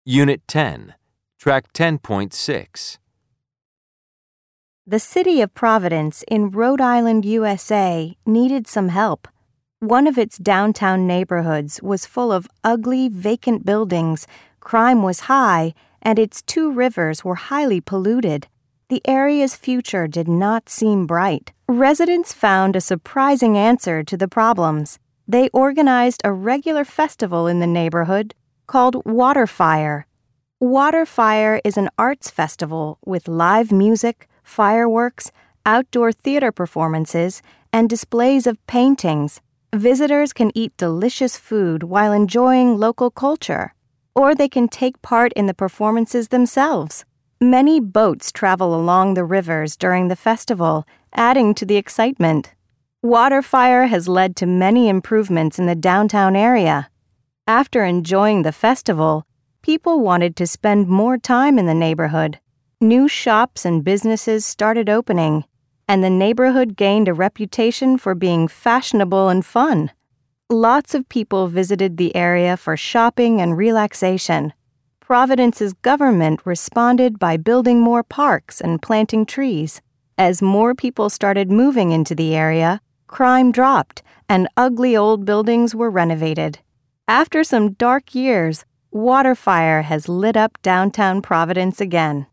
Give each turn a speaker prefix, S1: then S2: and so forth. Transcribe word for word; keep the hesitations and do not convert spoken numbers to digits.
S1: Unit ten, Track ten point six.
S2: The city of Providence in Rhode Island, U S A, needed some help. One of its downtown neighborhoods was full of ugly, vacant buildings, crime was high, and its two rivers were highly polluted. The area's future did not seem bright. Residents found a surprising answer to the problems. They organized a regular festival in the neighborhood called Waterfire. Waterfire is an arts festival with live music, fireworks, outdoor theater performances, and displays of paintings. Visitors can eat delicious food while enjoying local culture, or they can take part in the performances themselves. Many boats travel along the rivers during the festival, adding to the excitement. Waterfire has led to many improvements in the downtown area. After enjoying the festival, people wanted to spend more time in the neighborhood. New shops and businesses started opening, and the neighborhood gained a reputation for being fashionable and fun. Lots of people visited the area for shopping and relaxation. Providence's government responded by building more parks and planting trees. As more people started moving into the area, crime dropped and ugly old buildings were renovated. After some dark years, Waterfire has lit up downtown Providence again.